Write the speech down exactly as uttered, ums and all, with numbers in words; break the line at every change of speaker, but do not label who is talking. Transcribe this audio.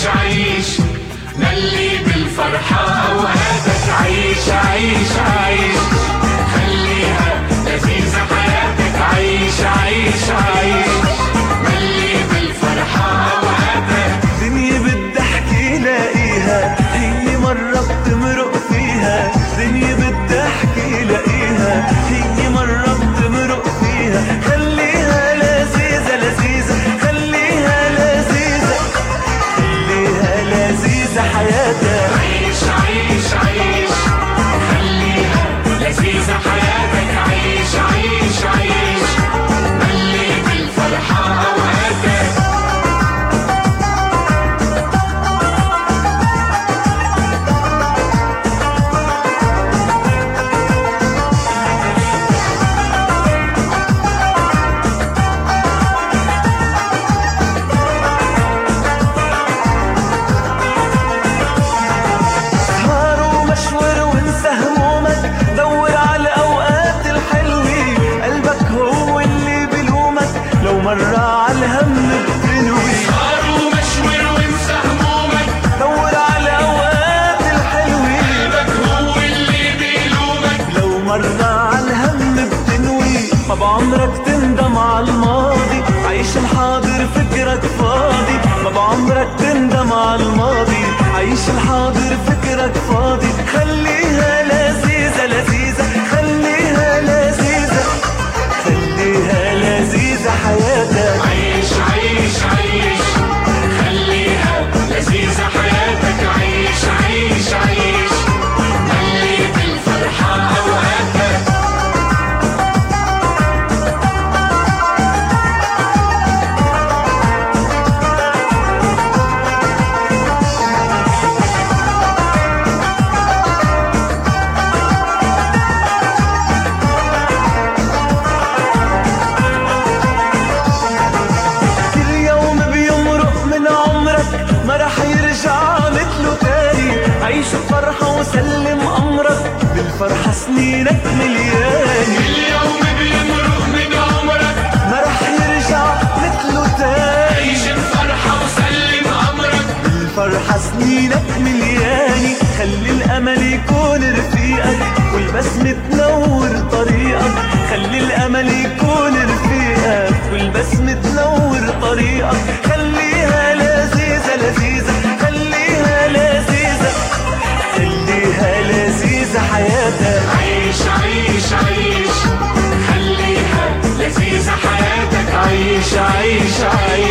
عيش عيش ملي بالفرحة أوقاتك. عيش عيش عيش خليها لذيذة حياتك. عيش عيش عيش ملي بالفرحة أوقاتك.
دنيا بالضحك لاقيها هي مرة بتمرق فيها. دنيا بالضحك لاقيها هي مرة بتمرق فيها. خليها لذيذة لذيذة خليها لذيذة خليها لذيذة حياتك.
عيش عيش عيش خليها لذيذة حياتك. عيش عيش عيش ملي بالفرحة أوقاتك.
مرة عالهم بتنوي
صار ومشوار وانسى همومك.
دور على أوقات الحلوة
قلبك هو اللي بيلومك.
لو مرة عالهم بتنوي ما بعمرك تندم عالماضي. عيش الحاضر فكرك فاضي ما بعمرك تندم عالماضي. عيش الحاضر فكرك فاضي. خليها لذيذة لذيذة خليها لذيذة خليها لذيذة حياتك.
عيش عيش عيش خليها لذيذة حياتك. عيش عيش عيش ملي بالفرحة أوقاتك. ما رح يرجع مثله تاني. عيش الفرحة وسلم أمرك بالفرحة سنينك ملياني. اليوم بيمرق من عمرك
ما رح يرجع مثله تاني.
عيش الفرحة وسلم أمرك
بالفرحة سنينك ملياني. خلي الأمل يكون رفيقك والبسمة تنور طريقك. خلي الأمل يكون رفيقك والبسمة تنور طريقك. خليها لذيذة لذيذة خليها لذيذة خليها لذيذة حياتك.
عيش عيش عيش خليها لذيذة حياتك.
عيش عيش عيش